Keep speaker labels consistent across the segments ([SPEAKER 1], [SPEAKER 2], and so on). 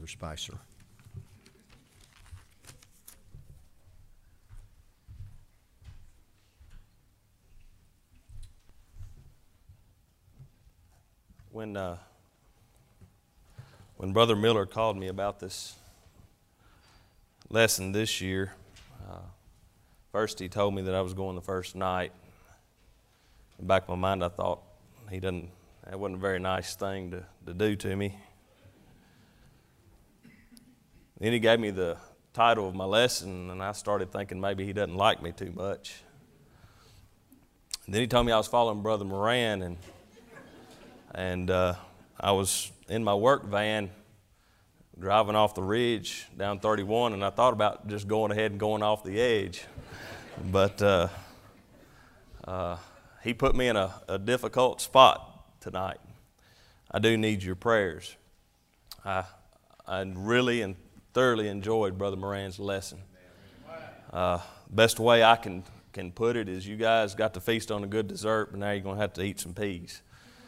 [SPEAKER 1] Brother Spicer.
[SPEAKER 2] When Brother Miller called me about this lesson this year, first he told me that I was going the first night. In the back of my mind, I thought that wasn't a very nice thing to do to me. Then he gave me the title of my lesson, and I started thinking maybe he doesn't like me too much. And then he told me I was following Brother Moran, and I was in my work van driving off the ridge down 31, and I thought about just going ahead and going off the edge. But he put me in a difficult spot tonight. I do need your prayers. I really and thoroughly enjoyed Brother Moran's lesson. Best way I can put it is you guys got to feast on a good dessert, but now you're going to have to eat some peas.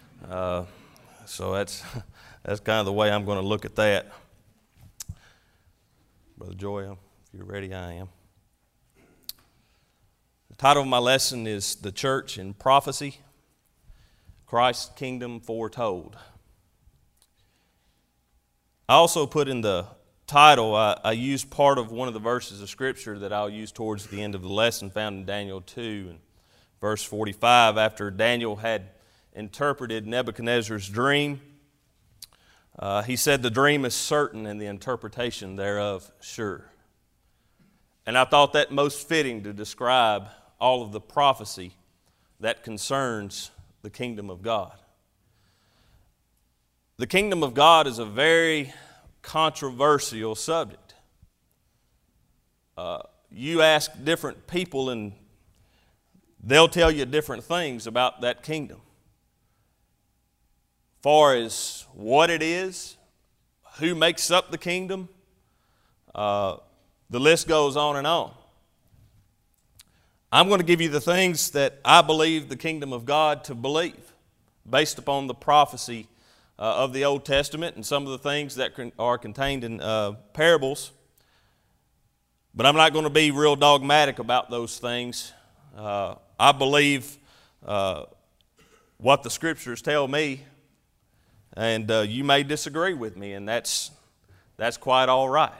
[SPEAKER 2] So that's kind of the way I'm going to look at that. Brother Joy, if you're ready, I am. The title of my lesson is The Church in Prophecy, Christ's Kingdom Foretold. I also put in the title, I used part of one of the verses of Scripture that I'll use towards the end of the lesson, found in Daniel 2 and verse 45, after Daniel had interpreted Nebuchadnezzar's dream. He said the dream is certain and the interpretation thereof sure. And I thought that most fitting to describe all of the prophecy that concerns the kingdom of God. The kingdom of God is a very controversial subject. You ask different people and they'll tell you different things about that kingdom. Far as what it is, who makes up the kingdom, the list goes on and on. I'm going to give you the things that I believe the kingdom of God to believe based upon the prophecy of the Old Testament and some of the things that are contained in parables. But I'm not going to be real dogmatic about those things. I believe what the Scriptures tell me. And you may disagree with me, and that's quite all right.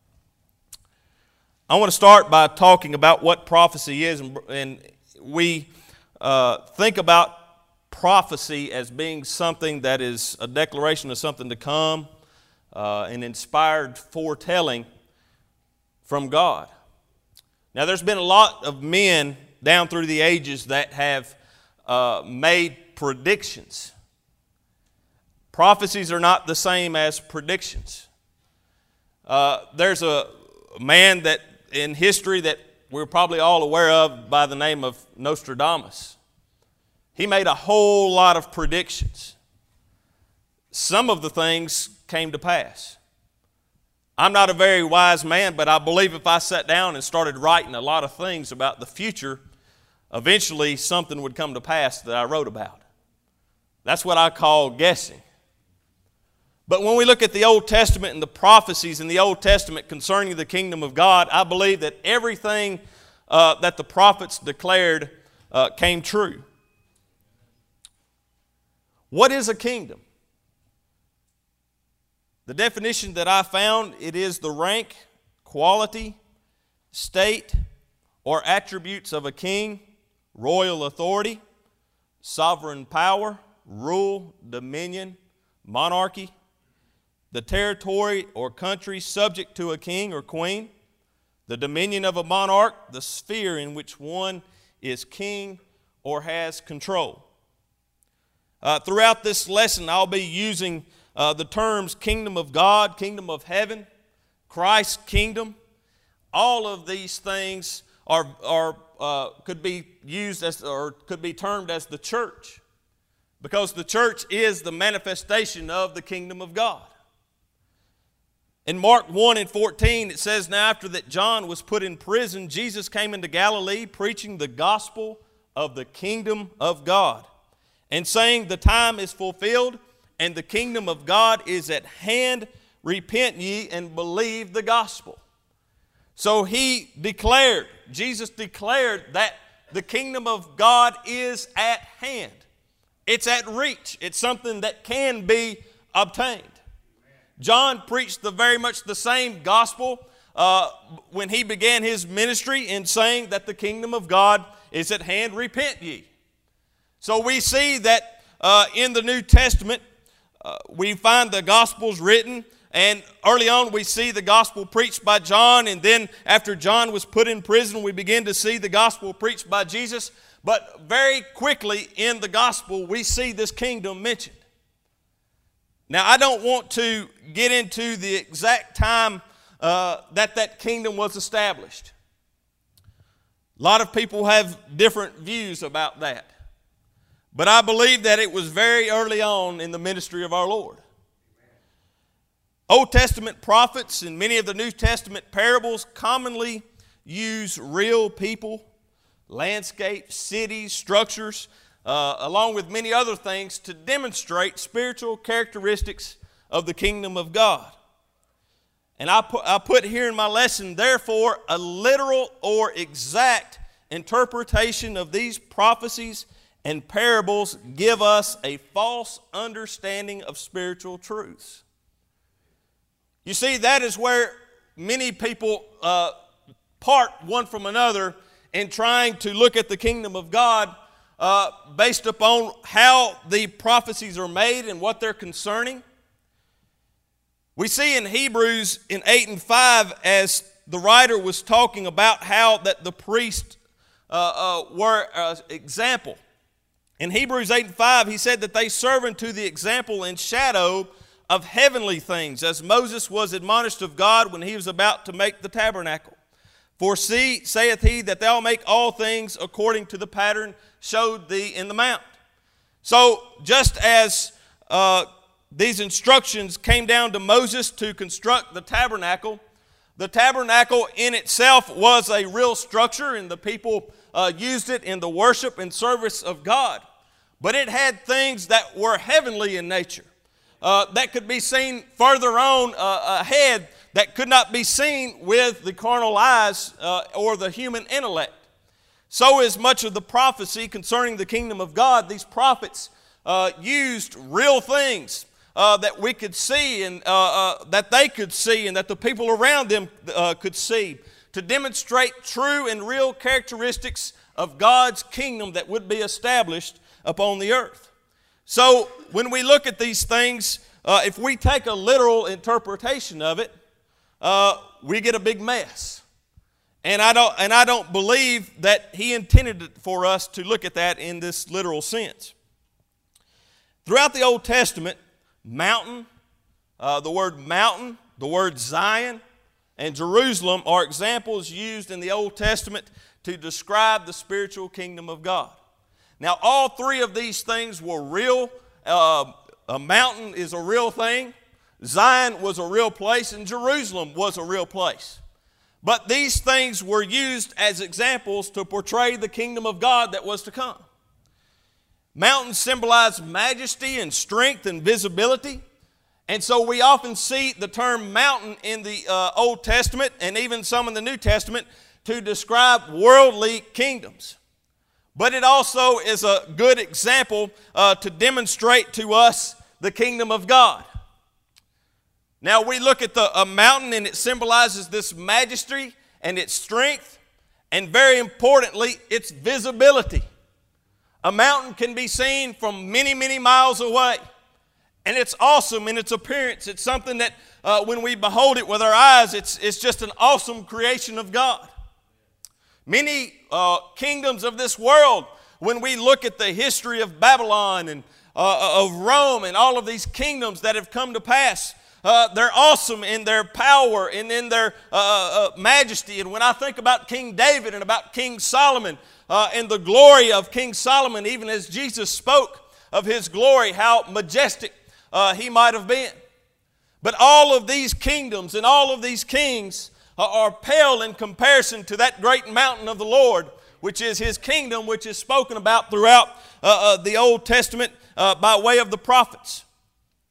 [SPEAKER 2] I want to start by talking about what prophecy is, and we think about prophecy as being something that is a declaration of something to come, an inspired foretelling from God. Now, there's been a lot of men down through the ages that have made predictions. Prophecies are not the same as predictions. There's a man that in history that we're probably all aware of by the name of Nostradamus. He made a whole lot of predictions. Some of the things came to pass. I'm not a very wise man, but I believe if I sat down and started writing a lot of things about the future, eventually something would come to pass that I wrote about. That's what I call guessing. But when we look at the Old Testament and the prophecies in the Old Testament concerning the kingdom of God, I believe that everything that the prophets declared came true. What is a kingdom? The definition that I found, it is the rank, quality, state, or attributes of a king, royal authority, sovereign power, rule, dominion, monarchy, the territory or country subject to a king or queen, the dominion of a monarch, the sphere in which one is king or has control. Throughout this lesson, I'll be using the terms kingdom of God, kingdom of heaven, Christ's kingdom. All of these things could be used as, or could be termed as the church, because the church is the manifestation of the kingdom of God. In Mark 1:14, it says, "Now after that John was put in prison, Jesus came into Galilee preaching the gospel of the kingdom of God, and saying, the time is fulfilled, and the kingdom of God is at hand. repent ye and believe the gospel. So Jesus declared that the kingdom of God is at hand. It's at reach. It's something that can be obtained. John preached very much the same gospel when he began his ministry in saying that the kingdom of God is at hand, repent ye. So we see that in the New Testament, we find the Gospels written, and early on we see the gospel preached by John, and then after John was put in prison, we begin to see the gospel preached by Jesus. But very quickly in the gospel, we see this kingdom mentioned. Now, I don't want to get into the exact time that kingdom was established. A lot of people have different views about that. But I believe that it was very early on in the ministry of our Lord. Old Testament prophets and many of the New Testament parables commonly use real people, landscapes, cities, structures, along with many other things to demonstrate spiritual characteristics of the kingdom of God. And I put here in my lesson, therefore, a literal or exact interpretation of these prophecies and parables give us a false understanding of spiritual truths. You see, that is where many people part one from another in trying to look at the kingdom of God based upon how the prophecies are made and what they're concerning. We see in Hebrews in 8 and 5, as the writer was talking about how that the priests were an example. In Hebrews 8 and 5, he said that they serve unto the example and shadow of heavenly things, as Moses was admonished of God when he was about to make the tabernacle. For see, saith he, that thou make all things according to the pattern showed thee in the mount. So just as these instructions came down to Moses to construct the tabernacle in itself was a real structure, and the people used it in the worship and service of God. But it had things that were heavenly in nature, that could be seen further on ahead, that could not be seen with the carnal eyes or the human intellect. So is much of the prophecy concerning the kingdom of God. These prophets used real things that we could see, and that they could see, and that the people around them could see, to demonstrate true and real characteristics of God's kingdom that would be established upon the earth. So when we look at these things, if we take a literal interpretation of it, we get a big mess. And I don't believe that he intended for us to look at that in this literal sense. Throughout the Old Testament, mountain, the word Zion, and Jerusalem are examples used in the Old Testament to describe the spiritual kingdom of God. Now, all three of these things were real. A mountain is a real thing. Zion was a real place, and Jerusalem was a real place. But these things were used as examples to portray the kingdom of God that was to come. Mountains symbolize majesty and strength and visibility. And so we often see the term mountain in the Old Testament and even some in the New Testament to describe worldly kingdoms. But it also is a good example to demonstrate to us the kingdom of God. Now we look at a mountain, and it symbolizes this majesty and its strength, and very importantly, its visibility. A mountain can be seen from many, many miles away, and it's awesome in its appearance. It's something that when we behold it with our eyes, it's just an awesome creation of God. Many kingdoms of this world, when we look at the history of Babylon and of Rome and all of these kingdoms that have come to pass, they're awesome in their power and in their majesty. And when I think about King David and about King Solomon and the glory of King Solomon, even as Jesus spoke of his glory, how majestic he might have been. But all of these kingdoms and all of these kings are pale in comparison to that great mountain of the Lord, which is his kingdom, which is spoken about throughout the Old Testament by way of the prophets.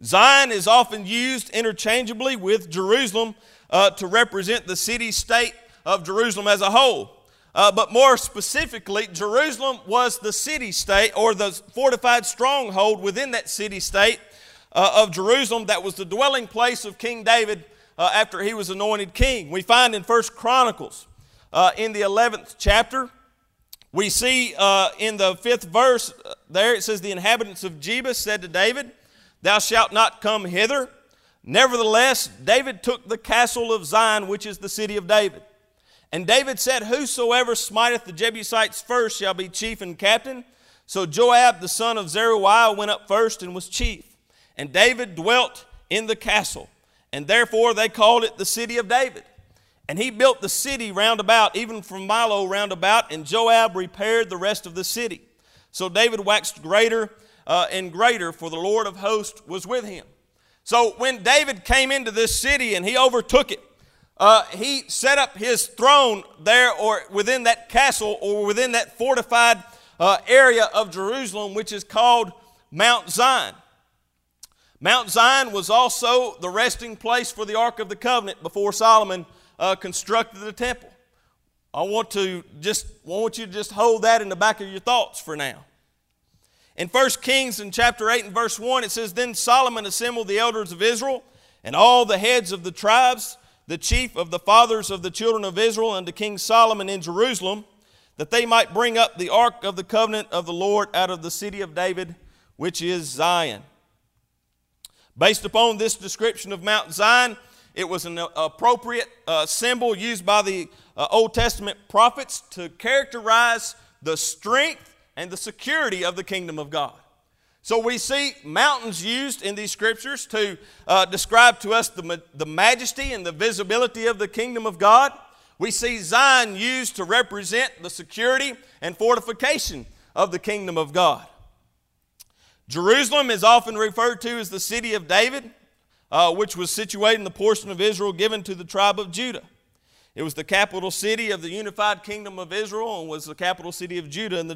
[SPEAKER 2] Zion is often used interchangeably with Jerusalem to represent the city-state of Jerusalem as a whole. But more specifically, Jerusalem was the city-state or the fortified stronghold within that city-state of Jerusalem that was the dwelling place of King David after he was anointed king. We find in 1 Chronicles in the 11th chapter, we see in the 5th verse there it says, "The inhabitants of Jebus said to David, Thou shalt not come hither. Nevertheless, David took the castle of Zion, which is the city of David. And David said, Whosoever smiteth the Jebusites first shall be chief and captain. So Joab the son of Zeruiah went up first and was chief. And David dwelt in the castle, and therefore they called it the city of David. And he built the city round about, even from Milo round about, and Joab repaired the rest of the city. So David waxed greater and greater, for the Lord of hosts was with him." So when David came into this city and he overtook it, he set up his throne there or within that castle or within that fortified area of Jerusalem, which is called Mount Zion. Mount Zion was also the resting place for the Ark of the Covenant before Solomon constructed the temple. I want you to just hold that in the back of your thoughts for now. In 1 Kings in chapter 8 and verse 1, it says, "Then Solomon assembled the elders of Israel and all the heads of the tribes, the chief of the fathers of the children of Israel, unto King Solomon in Jerusalem, that they might bring up the ark of the covenant of the Lord out of the city of David, which is Zion." Based upon this description of Mount Zion, it was an appropriate symbol used by the Old Testament prophets to characterize the strength and the security of the kingdom of God. So we see mountains used in these scriptures to describe to us the majesty and the visibility of the kingdom of God. We see Zion used to represent the security and fortification of the kingdom of God. Jerusalem is often referred to as the city of David, which was situated in the portion of Israel given to the tribe of Judah. It was the capital city of the unified kingdom of Israel and was the capital city of Judah in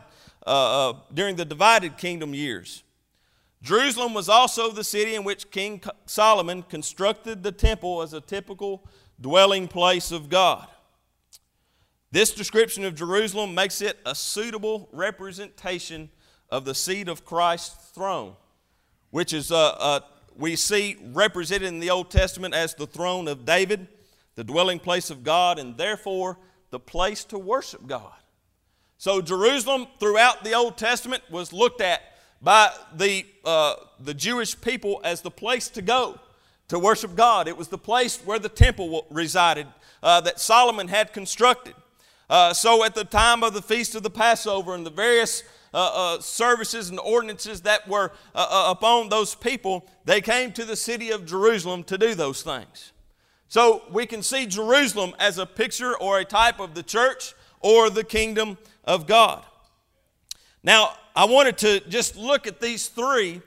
[SPEAKER 2] during the divided kingdom years. Jerusalem was also the city in which King Solomon constructed the temple as a typical dwelling place of God. This description of Jerusalem makes it a suitable representation of the seat of Christ's throne, which is we see represented in the Old Testament as the throne of David, the dwelling place of God, and therefore the place to worship God. So Jerusalem throughout the Old Testament was looked at by the Jewish people as the place to go to worship God. It was the place where the temple resided that Solomon had constructed. So at the time of the Feast of the Passover and the various services and ordinances that were upon those people, they came to the city of Jerusalem to do those things. So we can see Jerusalem as a picture or a type of the church or the kingdom of God. Now, I wanted to just look at these three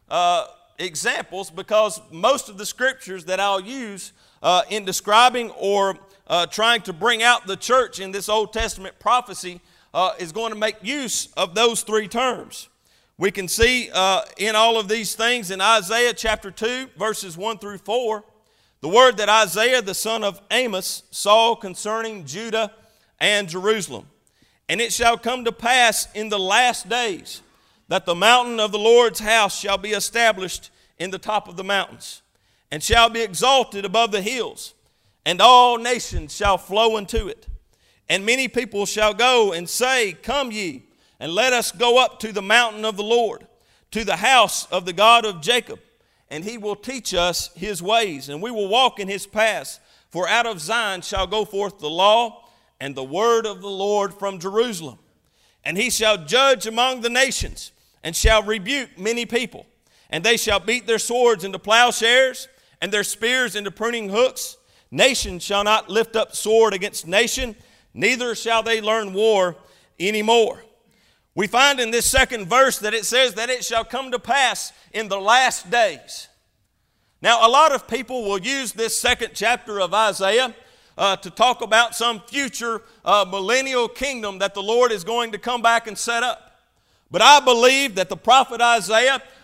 [SPEAKER 2] examples because most of the scriptures that I'll use in describing or trying to bring out the church in this Old Testament prophecy is going to make use of those three terms. We can see in all of these things in Isaiah chapter 2, verses 1 through 4, the word that Isaiah, the son of Amos, saw concerning Judah and Jerusalem. "And it shall come to pass in the last days that the mountain of the Lord's house shall be established in the top of the mountains, and shall be exalted above the hills, and all nations shall flow into it. And many people shall go and say, Come ye, and let us go up to the mountain of the Lord, to the house of the God of Jacob. And he will teach us his ways, and we will walk in his paths. For out of Zion shall go forth the law and the word of the Lord from Jerusalem. And he shall judge among the nations, and shall rebuke many people. And they shall beat their swords into plowshares, and their spears into pruning hooks. Nation shall not lift up sword against nation, neither shall they learn war anymore." We find in this second verse that it says that it shall come to pass in the last days. Now, a lot of people will use this second chapter of Isaiah to talk about some future millennial kingdom that the Lord is going to come back and set up. But I believe that the prophet Isaiah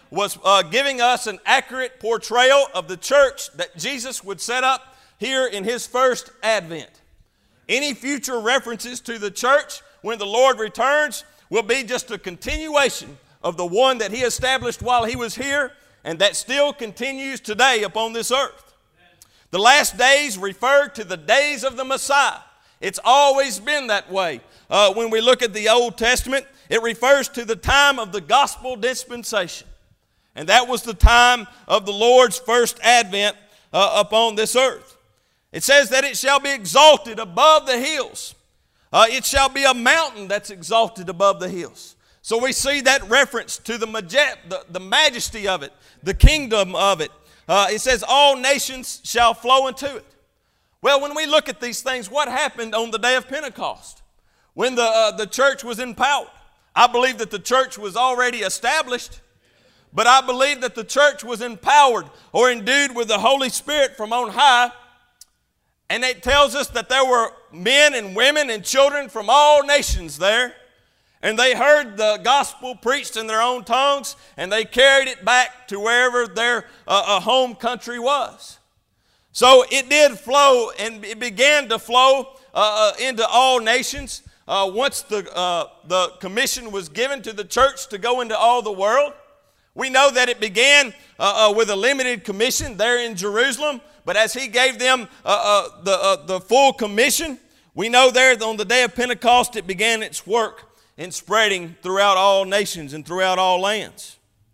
[SPEAKER 2] was giving us an accurate portrayal of the church that Jesus would set up here in his first advent. Any future references to the church when the Lord returns will be just a continuation of the one that he established while he was here and that still continues today upon this earth. The last days refer to the days of the Messiah. It's always been that way. When we look at the Old Testament, it refers to the time of the gospel dispensation. And that was the time of the Lord's first advent upon this earth. It says that it shall be exalted above the hills. It shall be a mountain that's exalted above the hills. So we see that reference to the majesty of it, the kingdom of it. It says all nations shall flow into it. Well, when we look at these things, what happened on the day of Pentecost? When the church was empowered. I believe that the church was already established, but I believe that the church was empowered or endued with the Holy Spirit from on high. And it tells us that there were men and women and children from all nations there. And they heard the gospel preached in their own tongues, and they carried it back to wherever their home country was. So it did flow, and it began to flow into all nations once the commission was given to the church to go into all the world. We know that it began with a limited commission there in Jerusalem, but as he gave them the full commission, we know there on the day of Pentecost it began its work in spreading throughout all nations and throughout all lands.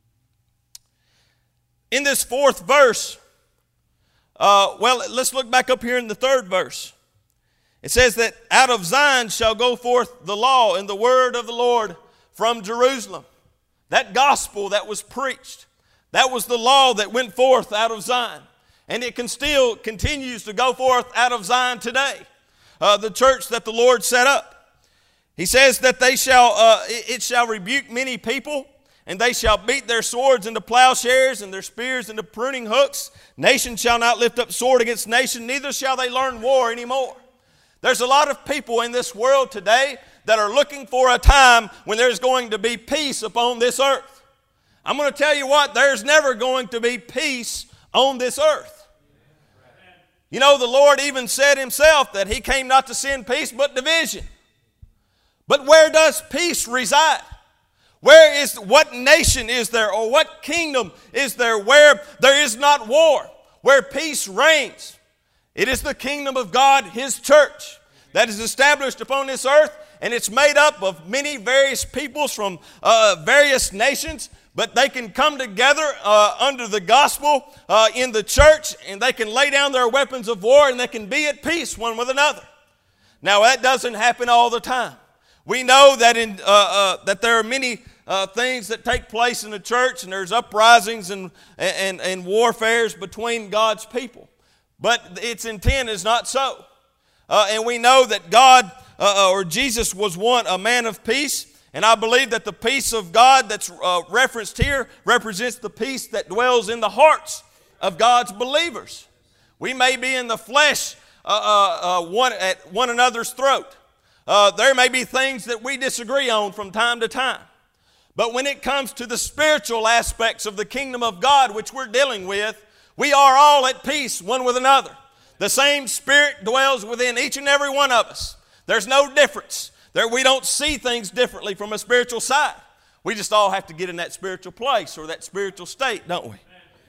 [SPEAKER 2] In this fourth verse, let's look back up here in the third verse. It says that out of Zion shall go forth the law and the word of the Lord from Jerusalem. That gospel that was preached, that was the law that went forth out of Zion. And it still continues to go forth out of Zion today. The church that the Lord set up. He says that it shall rebuke many people, and they shall beat their swords into plowshares and their spears into pruning hooks. Nation shall not lift up sword against nation, neither shall they learn war anymore. There's a lot of people in this world today that are looking for a time when there's going to be peace upon this earth. I'm going to tell you what, there's never going to be peace on this earth. You know, the Lord even said himself that he came not to send peace but division. But where does peace reside? What nation is there, or what kingdom is there where there is not war, where peace reigns? It is the kingdom of God, his church, that is established upon this earth, and it's made up of many various peoples from various nations, but they can come together under the gospel in the church, and they can lay down their weapons of war, and they can be at peace one with another. Now, that doesn't happen all the time. We know that that there are many things that take place in the church, and there's uprisings and warfares between God's people. But its intent is not so. And we know that God or Jesus was a man of peace. And I believe that the peace of God that's referenced here represents the peace that dwells in the hearts of God's believers. We may be in the flesh at one another's throat. There may be things that we disagree on from time to time. But when it comes to the spiritual aspects of the kingdom of God, which we're dealing with, we are all at peace one with another. The same Spirit dwells within each and every one of us. There's no difference. We don't see things differently from a spiritual side. We just all have to get in that spiritual place or that spiritual state, don't we?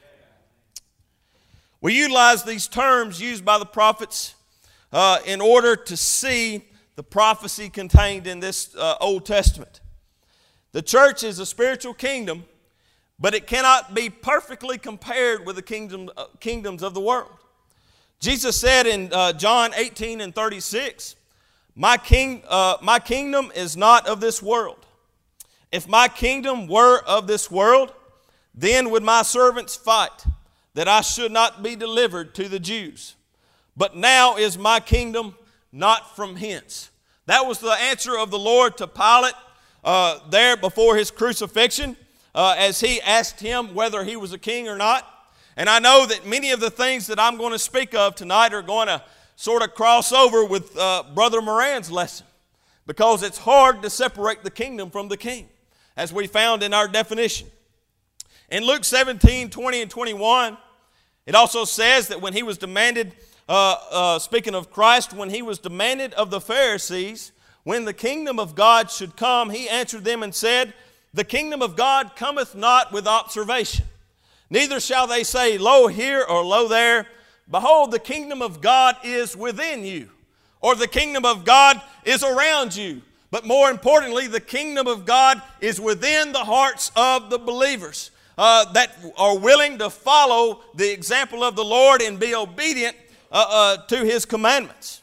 [SPEAKER 2] We utilize these terms used by the prophets in order to see the prophecy contained in this Old Testament. The church is a spiritual kingdom, but it cannot be perfectly compared with the kingdoms of the world. Jesus said in John 18:36, My kingdom is not of this world. If my kingdom were of this world, then would my servants fight, that I should not be delivered to the Jews. But now is my kingdom not from hence. That was the answer of the Lord to Pilate there before his crucifixion, as he asked him whether he was a king or not. And I know that many of the things that I'm going to speak of tonight are going to sort of cross over with Brother Moran's lesson, because it's hard to separate the kingdom from the king, as we found in our definition. In Luke 17, 20 and 21, it also says that when he was demanded, speaking of Christ, when he was demanded of the Pharisees, when the kingdom of God should come, he answered them and said, the kingdom of God cometh not with observation. Neither shall they say, lo here or lo there. Behold, the kingdom of God is within you, or the kingdom of God is around you. But more importantly, the kingdom of God is within the hearts of the believers that are willing to follow the example of the Lord and be obedient to His commandments.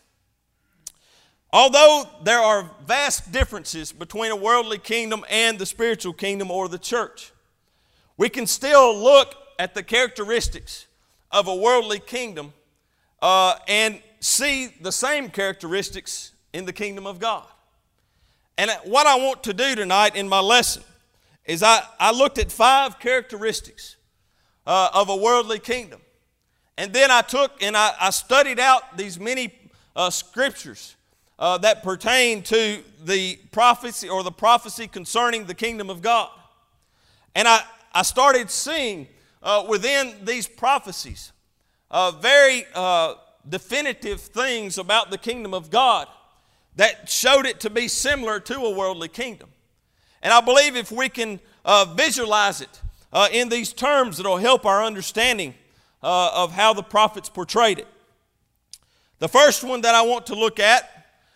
[SPEAKER 2] Although there are vast differences between a worldly kingdom and the spiritual kingdom or the church, we can still look at the characteristics of a worldly kingdom and see the same characteristics in the kingdom of God. And what I want to do tonight in my lesson is I looked at 5 characteristics of a worldly kingdom. And then I took and I studied out these many scriptures that pertain to the prophecy or the prophecy concerning the kingdom of God. And I started seeing within these prophecies very definitive things about the kingdom of God that showed it to be similar to a worldly kingdom. And I believe if we can visualize it in these terms, it'll help our understanding of how the prophets portrayed it. The first one that I want to look at,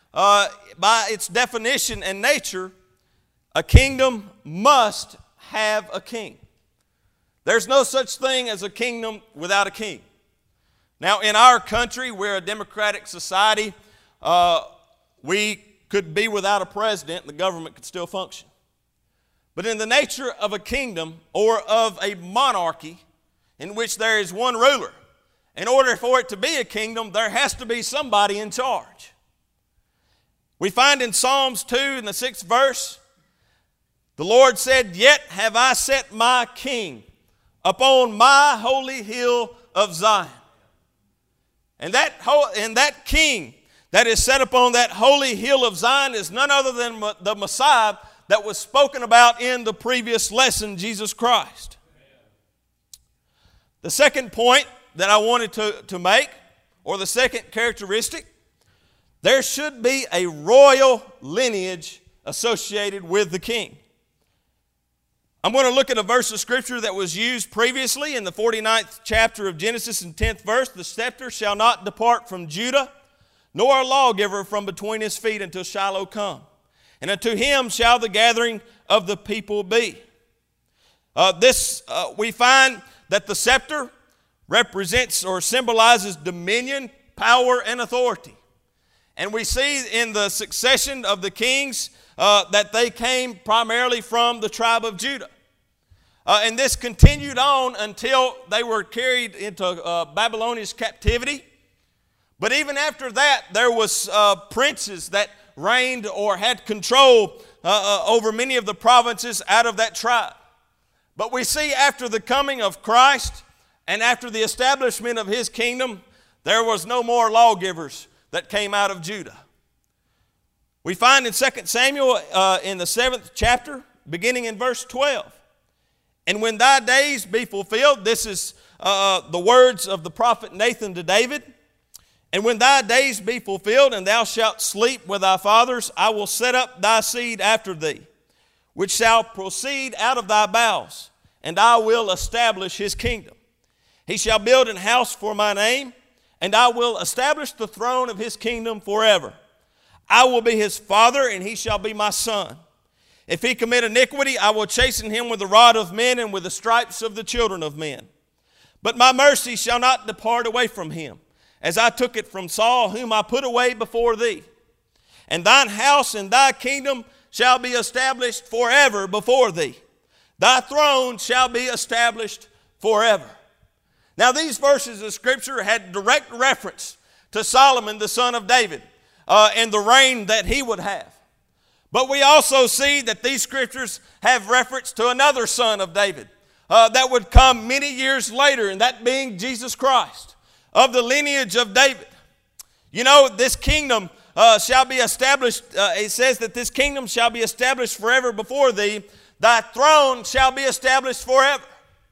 [SPEAKER 2] by its definition and nature, a kingdom must have a king. There's no such thing as a kingdom without a king. Now, in our country, we're a democratic society. We could be without a president and the government could still function. But in the nature of a kingdom or of a monarchy in which there is one ruler, in order for it to be a kingdom, there has to be somebody in charge. We find in Psalms 2 in the 6th verse, the Lord said, yet have I set my king upon my holy hill of Zion. And that king that is set upon that holy hill of Zion is none other than the Messiah that was spoken about in the previous lesson, Jesus Christ. The second point that I wanted to make, or the second characteristic, there should be a royal lineage associated with the king. I'm going to look at a verse of Scripture that was used previously in the 49th chapter of Genesis and 10th verse. The scepter shall not depart from Judah, nor a lawgiver from between his feet until Shiloh come. And unto him shall the gathering of the people be. We find that the scepter represents or symbolizes dominion, power, and authority. And we see in the succession of the kings that they came primarily from the tribe of Judah. And this continued on until they were carried into Babylonian captivity. But even after that, there was princes that reigned or had control over many of the provinces out of that tribe. But we see after the coming of Christ and after the establishment of His kingdom, there was no more lawgivers that came out of Judah. We find in 2 Samuel in the 7th chapter, beginning in verse 12, and when thy days be fulfilled, this is the words of the prophet Nathan to David, and when thy days be fulfilled, and thou shalt sleep with thy fathers, I will set up thy seed after thee, which shall proceed out of thy bowels, and I will establish his kingdom. He shall build an house for my name, and I will establish the throne of his kingdom forever. I will be his father, and he shall be my son. If he commit iniquity, I will chasten him with the rod of men and with the stripes of the children of men. But my mercy shall not depart away from him, as I took it from Saul, whom I put away before thee. And thine house and thy kingdom shall be established forever before thee. Thy throne shall be established forever. Now these verses of Scripture had direct reference to Solomon, the son of David, and the reign that he would have. But we also see that these Scriptures have reference to another son of David that would come many years later, and that being Jesus Christ, of the lineage of David. You know, this kingdom shall be established, it says that this kingdom shall be established forever before thee. Thy throne shall be established forever.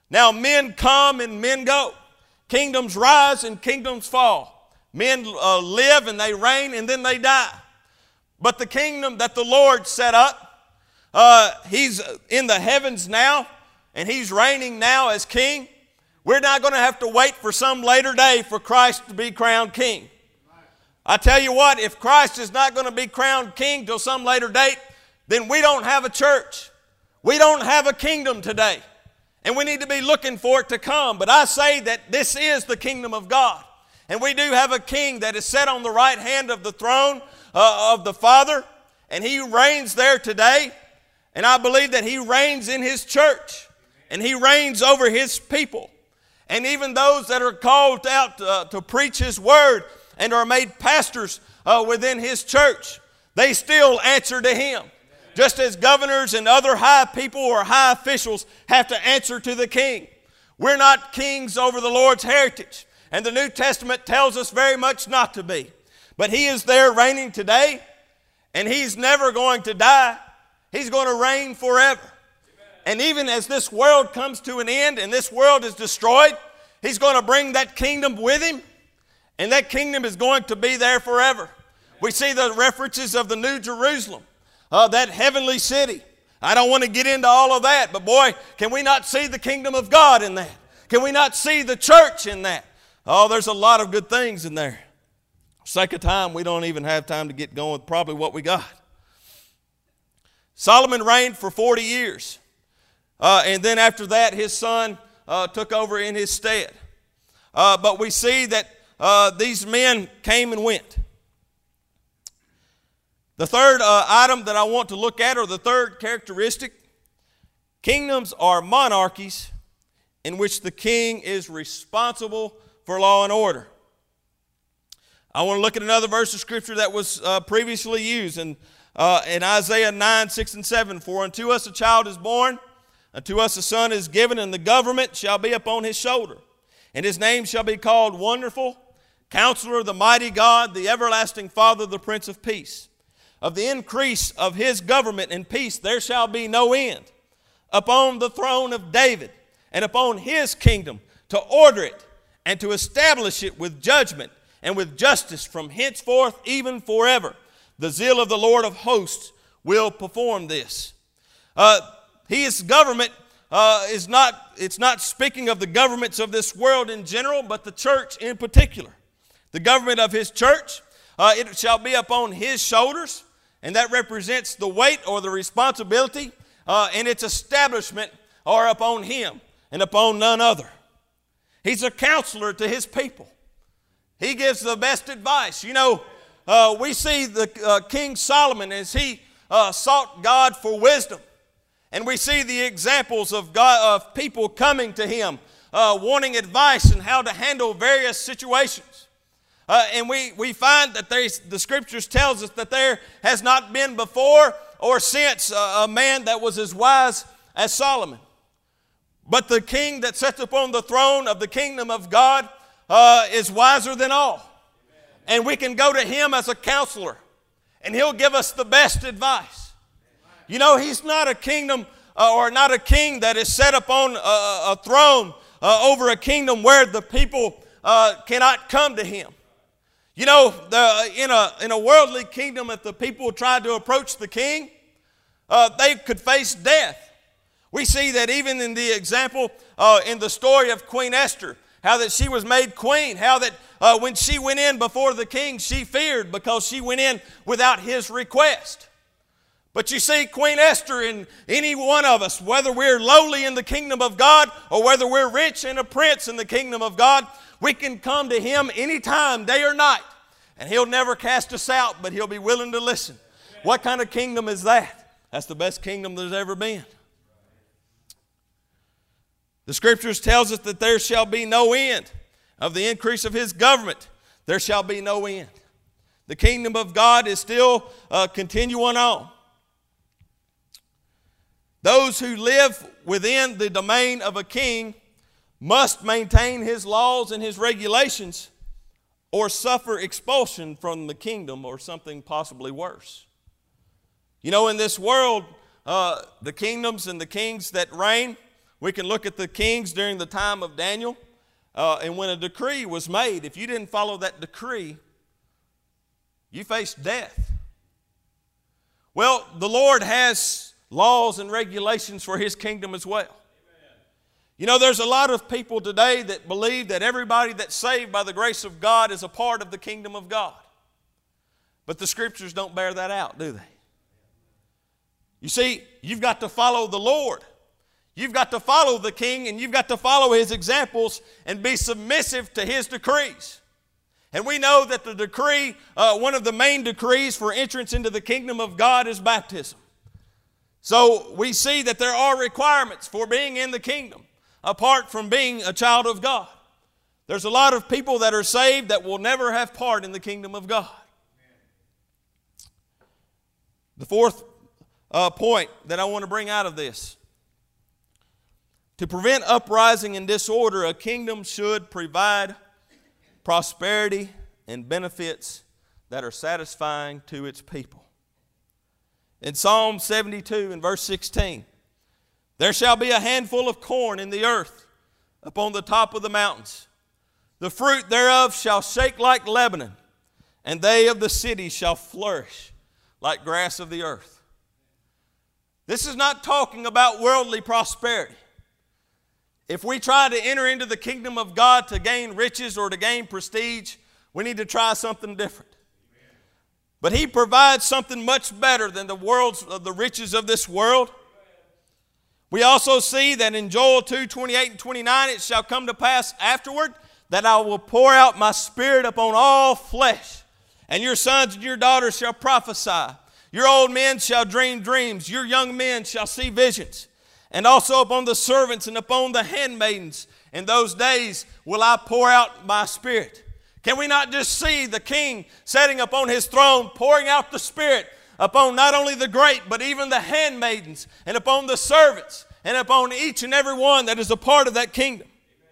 [SPEAKER 2] Now men come and men go. Kingdoms rise and kingdoms fall. Men live and they reign and then they die. But the kingdom that the Lord set up, He's in the heavens now, and He's reigning now as King. We're not going to have to wait for some later day for Christ to be crowned King. I tell you what, if Christ is not going to be crowned King till some later date, then we don't have a church. We don't have a kingdom today. And we need to be looking for it to come. But I say that this is the kingdom of God. And we do have a king that is set on the right hand of the throne of the Father. And He reigns there today. And I believe that He reigns in His church. And He reigns over His people. And even those that are called out to preach His word and are made pastors within His church, they still answer to Him. Just as governors and other high people or high officials have to answer to the king. We're not kings over the Lord's heritage. And the New Testament tells us very much not to be. But He is there reigning today, and He's never going to die. He's going to reign forever. And even as this world comes to an end and this world is destroyed, He's going to bring that kingdom with Him, and that kingdom is going to be there forever. We see the references of the New Jerusalem. That heavenly city. I don't want to get into all of that, but boy, can we not see the kingdom of God in that? Can we not see the church in that? Oh, there's a lot of good things in there. For sake of time, we don't even have time to get going with probably what we got. Solomon reigned for 40 years. And then after that, his son took over in his stead. But we see that these men came and went. The third item that I want to look at, or the third characteristic, kingdoms are monarchies in which the king is responsible for law and order. I want to look at another verse of Scripture that was previously used in Isaiah 9, 6, and 7. For unto us a child is born, unto us a son is given, and the government shall be upon his shoulder. And his name shall be called Wonderful, Counselor, the Mighty God, the Everlasting Father, the Prince of Peace. Of the increase of His government and peace there shall be no end, upon the throne of David and upon His kingdom, to order it and to establish it with judgment and with justice from henceforth even forever. The zeal of the Lord of hosts will perform this. His government it's not speaking of the governments of this world in general, but the church in particular. The government of His church, it shall be upon His shoulders. And that represents the weight or the responsibility and its establishment are upon Him and upon none other. He's a counselor to His people. He gives the best advice. You know, we see the King Solomon as he sought God for wisdom. And we see the examples of people coming to him, wanting advice on how to handle various situations. And we find that the Scriptures tells us that there has not been before or since a man that was as wise as Solomon. But the king that sits upon the throne of the kingdom of God is wiser than all. And we can go to Him as a counselor, and He'll give us the best advice. You know, He's not a kingdom or not a king that is set upon a throne over a kingdom where the people cannot come to Him. You know, in a worldly kingdom, if the people tried to approach the king, they could face death. We see that even in the example in the story of Queen Esther, how that she was made queen, how that when she went in before the king, she feared because she went in without his request. But you see, Queen Esther, in any one of us, whether we're lowly in the kingdom of God or whether we're rich and a prince in the kingdom of God, we can come to Him anytime, day or night. And He'll never cast us out, but He'll be willing to listen. What kind of kingdom is that? That's the best kingdom there's ever been. The Scriptures tells us that there shall be no end of the increase of His government. There shall be no end. The kingdom of God is still continuing on. Those who live within the domain of a king must maintain his laws and his regulations or suffer expulsion from the kingdom or something possibly worse. You know, in this world, the kingdoms and the kings that reign, We can look at the kings during the time of Daniel, and when a decree was made, if you didn't follow that decree, you faced death. Well, the Lord has laws and regulations for His kingdom as well. Amen. You know, there's a lot of people today that believe that everybody that's saved by the grace of God is a part of the kingdom of God. But the Scriptures don't bear that out, do they? You see, you've got to follow the Lord. You've got to follow the King, and you've got to follow His examples and be submissive to His decrees. And we know that the decree, one of the main decrees for entrance into the kingdom of God is baptism. So we see that there are requirements for being in the kingdom, apart from being a child of God. There's a lot of people that are saved that will never have part in the kingdom of God. The fourth point that I want to bring out of this: to prevent uprising and disorder, a kingdom should provide prosperity and benefits that are satisfying to its people. In Psalm 72 and verse 16, there shall be a handful of corn in the earth upon the top of the mountains. The fruit thereof shall shake like Lebanon, and they of the city shall flourish like grass of the earth. This is not talking about worldly prosperity. If we try to enter into the kingdom of God to gain riches or to gain prestige, we need to try something different. Amen. But He provides something much better than the riches of this world. We also see that in Joel 2:28 and 29, it shall come to pass afterward that I will pour out my Spirit upon all flesh, and your sons and your daughters shall prophesy. Your old men shall dream dreams. Your young men shall see visions. And also upon the servants and upon the handmaidens in those days will I pour out my Spirit. Can we not just see the King sitting upon His throne, pouring out the Spirit upon not only the great, but even the handmaidens, and upon the servants, and upon each and every one that is a part of that kingdom?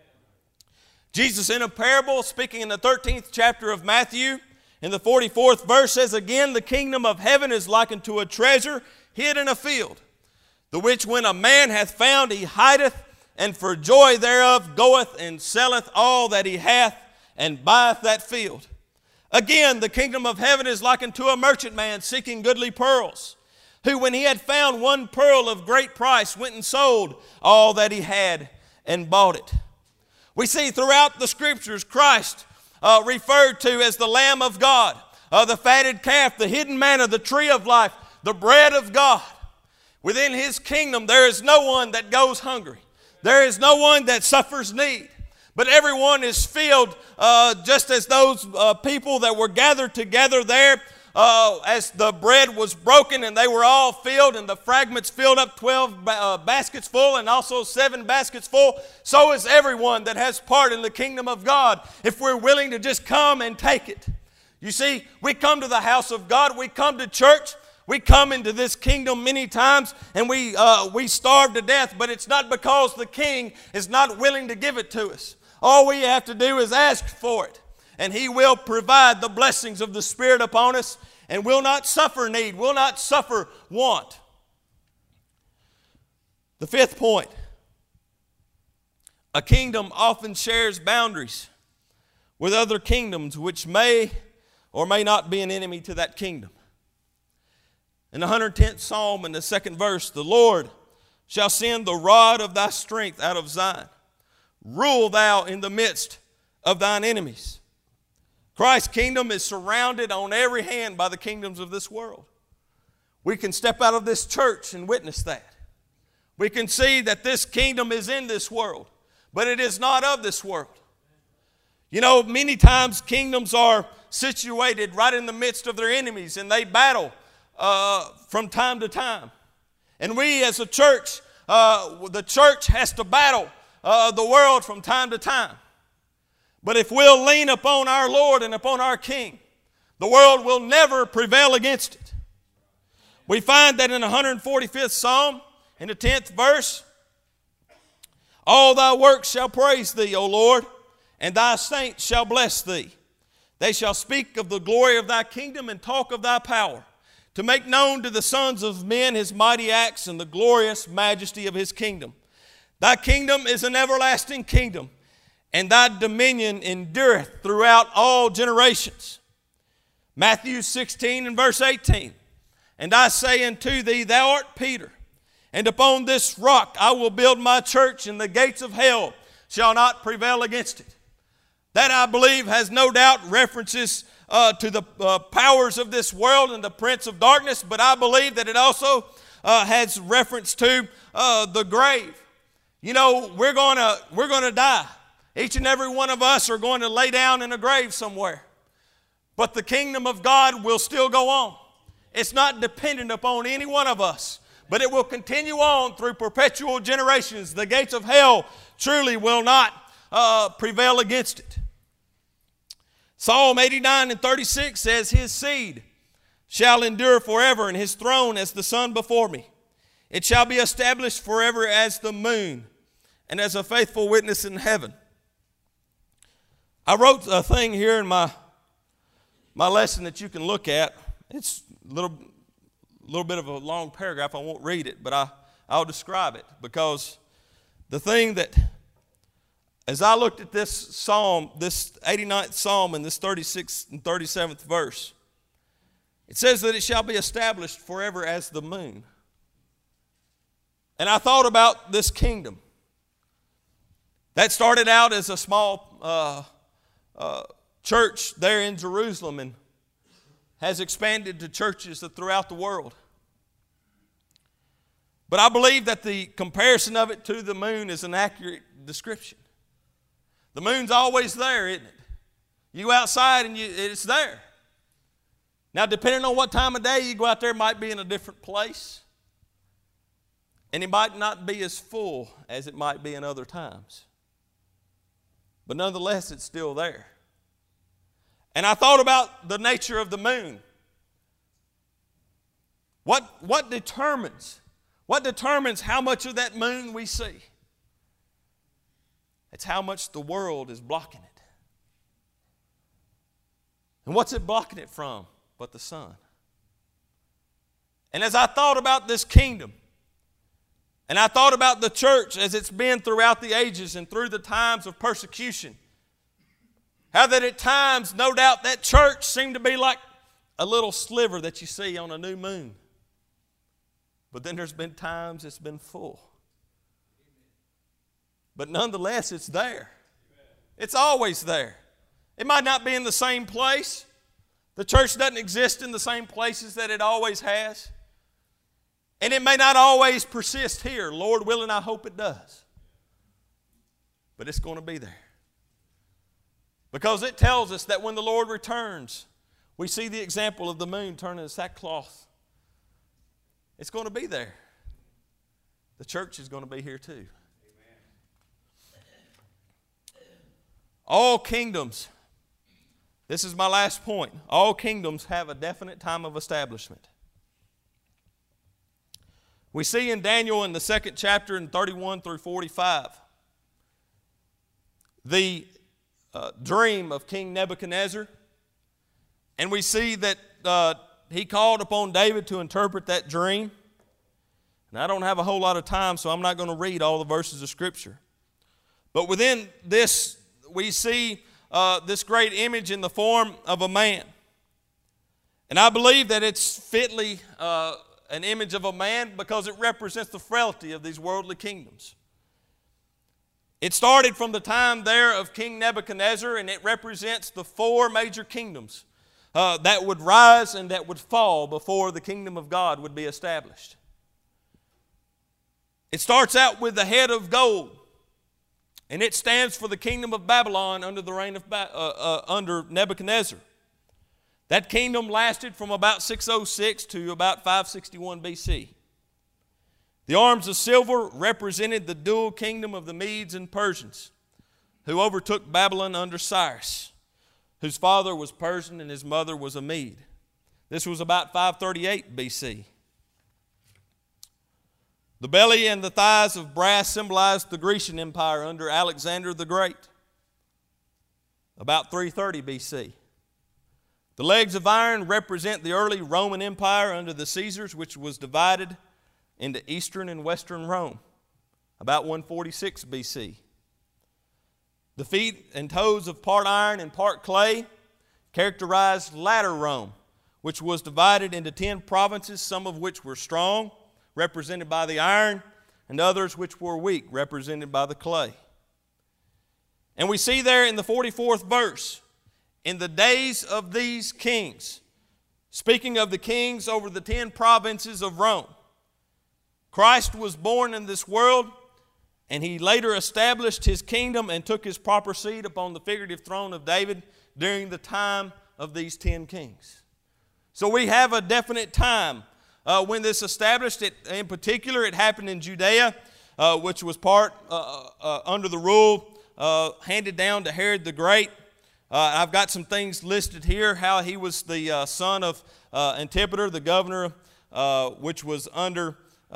[SPEAKER 2] Jesus, in a parable, speaking in the 13th chapter of Matthew, in the 44th verse, says, again, the kingdom of heaven is likened to a treasure hid in a field, the which when a man hath found, he hideth, and for joy thereof goeth and selleth all that he hath, and buyeth that field. Again, the kingdom of heaven is likened to a merchant man seeking goodly pearls, who when he had found one pearl of great price, went and sold all that he had, and bought it. We see throughout the Scriptures Christ referred to as the Lamb of God, the fatted calf, the hidden manna, the tree of life, the bread of God. Within His kingdom, there is no one that goes hungry. There is no one that suffers need. But everyone is filled just as those people that were gathered together there as the bread was broken and they were all filled and the fragments filled up 12 baskets full and also 7 baskets full. So is everyone that has part in the kingdom of God if we're willing to just come and take it. You see, we come to the house of God. We come to church. We come into this kingdom many times and we starve to death, but it's not because the King is not willing to give it to us. All we have to do is ask for it, and He will provide the blessings of the Spirit upon us, and will not suffer need, will not suffer want. The fifth point: a kingdom often shares boundaries with other kingdoms which may or may not be an enemy to that kingdom. In the 110th Psalm, in the 2nd verse, the Lord shall send the rod of thy strength out of Zion. Rule thou in the midst of thine enemies. Christ's kingdom is surrounded on every hand by the kingdoms of this world. We can step out of this church and witness that. We can see that this kingdom is in this world, but it is not of this world. You know, many times kingdoms are situated right in the midst of their enemies, and they battle from time to time. And we as a church, the church has to battle the world from time to time. But if we'll lean upon our Lord and upon our King, the world will never prevail against it. We find that in the 145th Psalm, in the 10th verse, all thy works shall praise thee, O Lord, and thy saints shall bless thee. They shall speak of the glory of thy kingdom and talk of thy power, to make known to the sons of men His mighty acts and the glorious majesty of His kingdom. Thy kingdom is an everlasting kingdom, and thy dominion endureth throughout all generations. Matthew 16 and verse 18. And I say unto thee, thou art Peter, and upon this rock I will build my church, and the gates of hell shall not prevail against it. That, I believe, has no doubt references to the powers of this world and the prince of darkness, but I believe that it also has reference to the grave. You know, we're going to die. Each and every one of us are going to lay down in a grave somewhere. But the kingdom of God will still go on. It's not dependent upon any one of us, but it will continue on through perpetual generations. The gates of hell truly will not prevail against it. Psalm 89 and 36 says, His seed shall endure forever, and His throne as the sun before me. It shall be established forever as the moon, and as a faithful witness in heaven. I wrote a thing here in my lesson that you can look at. It's a little bit of a long paragraph. I won't read it, but I'll describe it, because the thing that, as I looked at this psalm, this 89th psalm and this 36th and 37th verse, it says that it shall be established forever as the moon. And I thought about this kingdom. That started out as a small church there in Jerusalem and has expanded to churches throughout the world. But I believe that the comparison of it to the moon is an accurate description. The moon's always there, isn't it? You go outside and it's there. Now, depending on what time of day you go out there, it might be in a different place. And it might not be as full as it might be in other times. But nonetheless, it's still there. And I thought about the nature of the moon. What determines how much of that moon we see? It's how much the world is blocking it. And what's it blocking it from but the sun? And as I thought about this kingdom, and I thought about the church as it's been throughout the ages and through the times of persecution, how that at times, no doubt, that church seemed to be like a little sliver that you see on a new moon. But then there's been times it's been full. But nonetheless, it's there. It's always there. It might not be in the same place. The church doesn't exist in the same places that it always has. And it may not always persist here. Lord willing, I hope it does. But it's going to be there. Because it tells us that when the Lord returns, we see the example of the moon turning to sackcloth. It's going to be there. The church is going to be here too. Amen. All kingdoms, this is my last point, all kingdoms have a definite time of establishment. We see in Daniel in the 2nd chapter in 31 through 45, the dream of King Nebuchadnezzar. And we see that he called upon David to interpret that dream. And I don't have a whole lot of time, so I'm not going to read all the verses of Scripture. But within this, we see this great image in the form of a man. And I believe that it's fitly an image of a man because it represents the frailty of these worldly kingdoms. It started from the time there of King Nebuchadnezzar, and it represents the 4 major kingdoms that would rise and that would fall before the kingdom of God would be established. It starts out with the head of gold, and it stands for the kingdom of Babylon under the reign of under Nebuchadnezzar. That kingdom lasted from about 606 to about 561 BC. The arms of silver represented the dual kingdom of the Medes and Persians, who overtook Babylon under Cyrus, whose father was Persian and his mother was a Mede. This was about 538 BC. The belly and the thighs of brass symbolized the Grecian Empire under Alexander the Great, about 330 BC. The legs of iron represent the early Roman Empire under the Caesars, which was divided into Eastern and Western Rome, about 146 BC. The feet and toes of part iron and part clay characterized latter Rome, which was divided into 10 provinces, some of which were strong, represented by the iron, and others which were weak, represented by the clay. And we see there in the 44th verse, in the days of these kings, speaking of the kings over the 10 provinces of Rome, Christ was born in this world, and he later established his kingdom and took his proper seat upon the figurative throne of David during the time of these 10 kings. So we have a definite time when this established. In particular, it happened in Judea, which was part under the rule handed down to Herod the Great. I've got some things listed here, how he was the son of Antipater, the governor, which was under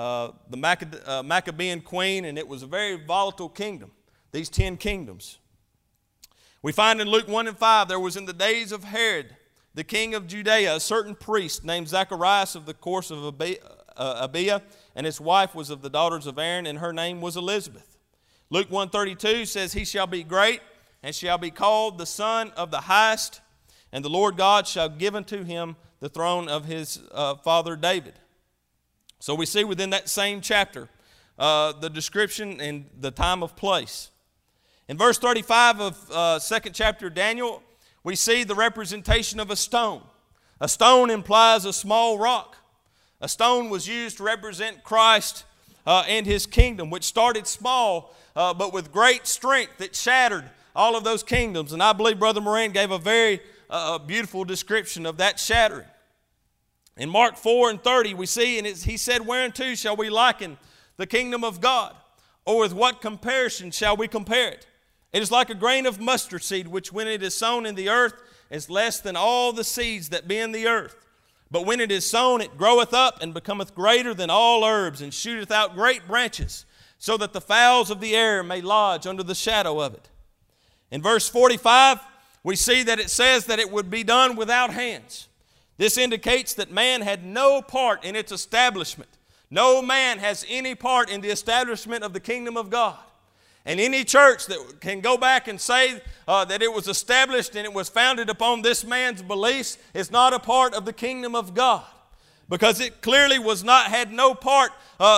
[SPEAKER 2] the Maccabean queen, and it was a very volatile kingdom, these 10 kingdoms. We find in Luke 1 and 5, there was in the days of Herod, the king of Judea, a certain priest named Zacharias of the course of Abiah, and his wife was of the daughters of Aaron, and her name was Elizabeth. Luke 1:32 says, he shall be great, and shall be called the Son of the Highest, and the Lord God shall give unto him the throne of his father David. So we see within that same chapter the description and the time of place. In verse 35 of second chapter of Daniel, we see the representation of a stone. A stone implies a small rock. A stone was used to represent Christ and his kingdom, which started small, but with great strength that shattered all of those kingdoms. And I believe Brother Moran gave a very beautiful description of that shattering. In Mark 4 and 30, we see, and he said, whereunto shall we liken the kingdom of God? Or with what comparison shall we compare it? It is like a grain of mustard seed, which when it is sown in the earth is less than all the seeds that be in the earth. But when it is sown, it groweth up and becometh greater than all herbs, and shooteth out great branches, so that the fowls of the air may lodge under the shadow of it. In verse 45, we see that it says that it would be done without hands. This indicates that man had no part in its establishment. No man has any part in the establishment of the kingdom of God. And any church that can go back and say that it was established and it was founded upon this man's beliefs is not a part of the kingdom of God, because it clearly had no part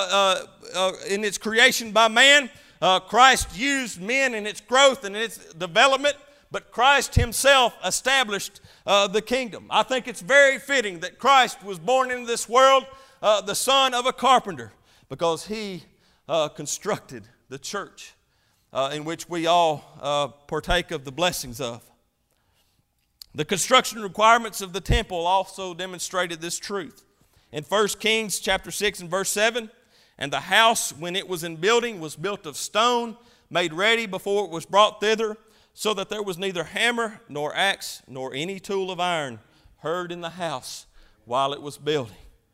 [SPEAKER 2] in its creation by man. Christ used men in its growth and in its development, but Christ himself established the kingdom. I think it's very fitting that Christ was born into this world, the son of a carpenter, because he constructed the church in which we all partake of the blessings of. The construction requirements of the temple also demonstrated this truth. In 1 Kings chapter 6 and verse 7, and the house, when it was in building, was built of stone, made ready before it was brought thither, so that there was neither hammer nor axe nor any tool of iron heard in the house while it was building.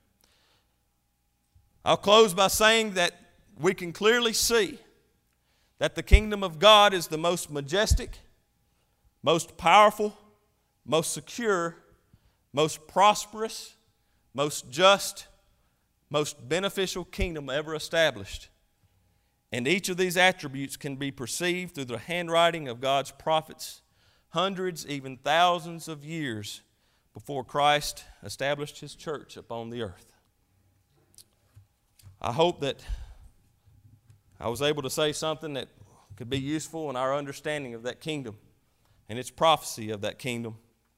[SPEAKER 2] I'll close by saying that we can clearly see that the kingdom of God is the most majestic, most powerful, most secure, most prosperous, most just, most beneficial kingdom ever established. And each of these attributes can be perceived through the handwriting of God's prophets hundreds, even thousands of years before Christ established his church upon the earth. I hope that I was able to say something that could be useful in our understanding of that kingdom and its prophecy of that kingdom.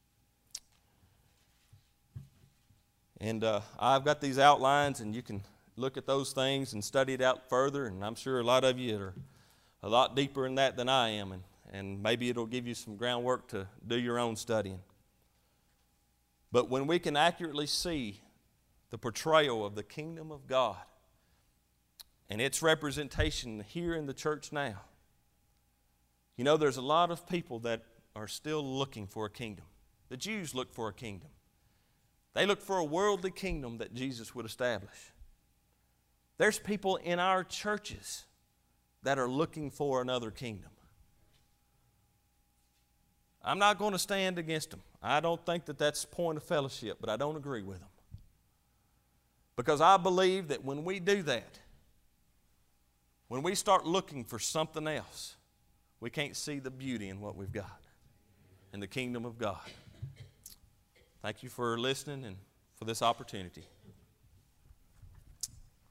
[SPEAKER 2] And I've got these outlines, and you can look at those things and study it out further, and I'm sure a lot of you are a lot deeper in that than I am, and maybe it'll give you some groundwork to do your own studying. But when we can accurately see the portrayal of the kingdom of God and its representation here in the church now, you know, there's a lot of people that are still looking for a kingdom. The Jews look for a kingdom. They look for a worldly kingdom that Jesus would establish. There's people in our churches that are looking for another kingdom. I'm not going to stand against them. I don't think that that's the point of fellowship, but I don't agree with them. Because I believe that when we do that, When we start looking for something else, we can't see the beauty in what we've got in the kingdom of God. Thank you for listening and for this opportunity.